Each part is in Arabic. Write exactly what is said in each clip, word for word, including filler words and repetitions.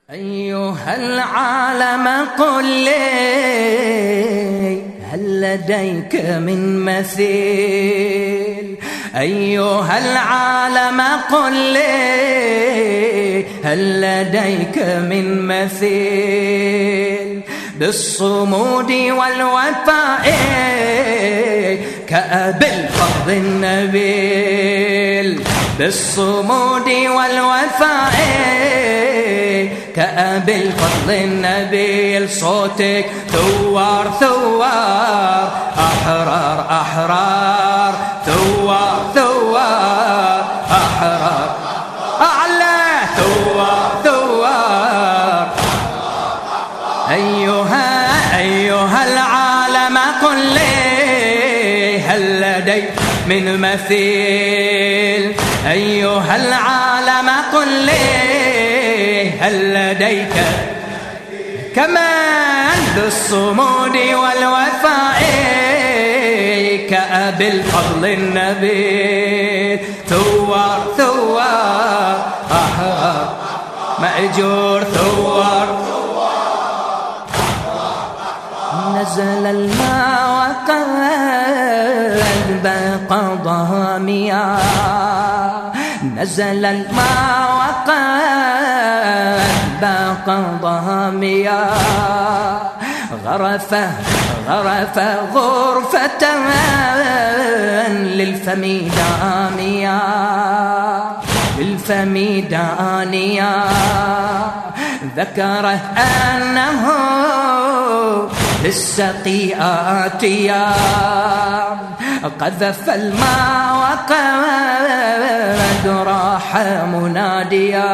أيها العالم قل لي هل لديك من مثيل؟ أيها العالم قل لي هل لديك من مثيل؟ بالصمود والوفاء كأبي الفضل النبيل، بالصمود والوفاء كأبي الفضل النبيل. صوتك ثوار ثوار أحرار أحرار، ثوار ثوار أحرار أعلى، ثوار ثوار. أيها أيها العالم قل لي هل لديك من مثيل؟ أيها العالم قل لي هل لديك كمان بالصمود والوفاء كأبي الفضل النبيل. ثوار ثوار أحرار مأجور، ثوار. نزل الماء وقد بقى ضاميا، نزل الماء وقد بقى ضاميا. غرفه غرفه غرفة للفم دانيا، للفم دانيا. ذكره أنه للسقي آتيا، قذف الماء وقد راح مناديا.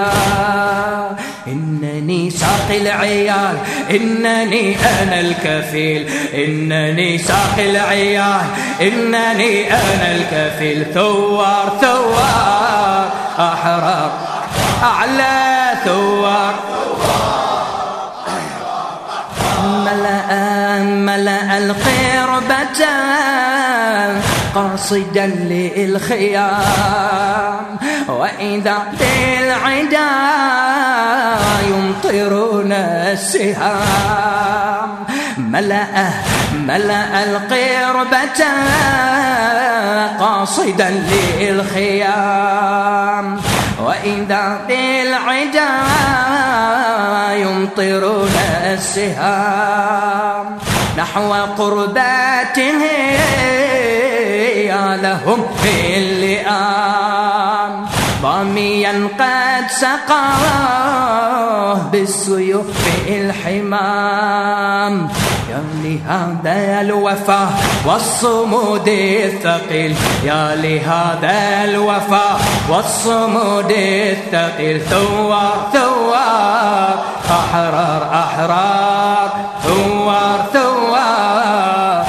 إنني ساقي العيال، إنني أنا الكفيل، إنني ساقي العيال، إنني أنا الكفيل. ثوار ثوار أحرار أعلى، ثوار. ملأ ملأ القربة قاصدا للخيام، وإذا بالعدا يمطرون السهام. ملأ ملأ القربة قاصدا للخيام، وإذا بالعدا يمطرون السهام. نحو قرباته يا لهم في اللئام، ضاميا قد سقاه بالسيوف الحمام. يا لهذا الوفا والصمود الثقيل، يا لهذا الوفا والصمود الثقيل. ثوار ثوار أحرار أحرار، ثوار ثوار.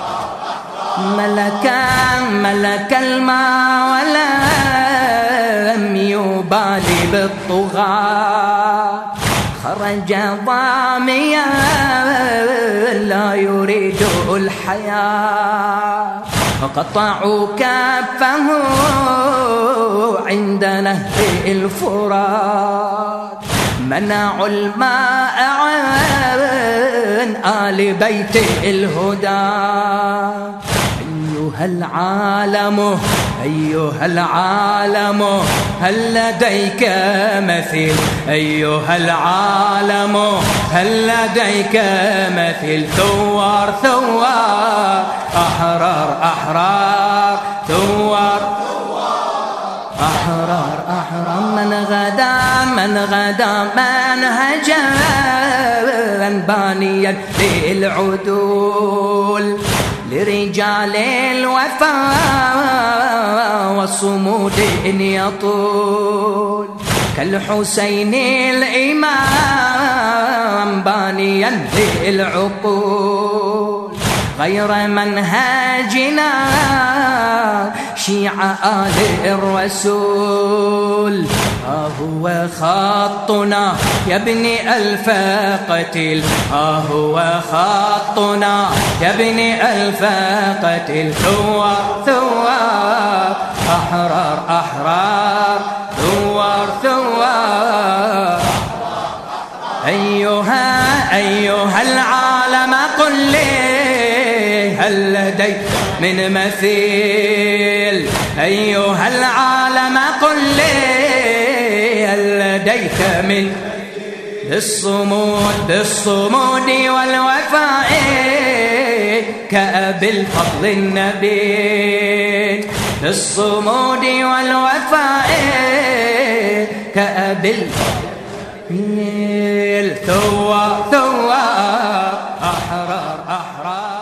ملك ملك الماء ولم يبالي بالطغاة، خرج ضاميا لا يريد الحياة. قطعوا كفه عند نهر الفرات، منعوا الماء عن آل بيت الهدى. أيها العالم أيها العالم هل لديك مثيل؟ أيها العالم هل لديك مثيل؟ ثوار ثوار أحرار أحرار، ثوار أحرار أحرار. من غدا من غدا منهجا بانيا للعدول، لرجال الوفاء والصمود إن يطول. كالحسين الإمام بانيا للعقول، غير منهجنا شيع آل الرسول. ها هو خطنا يا ابن ألف قتيل، ها هو خطنا يا ابن ألف قتيل. ثوار ثوار أحرار أحرار، ثوار ثوار هل لديك من مثيل أيها العالم قل لي هل لديك من بالصمود بالصمود والوفاء كأبي الفضل النبيل بالصمود والوفاء كأبي الفضل ثوى ثوى أحرار أحرار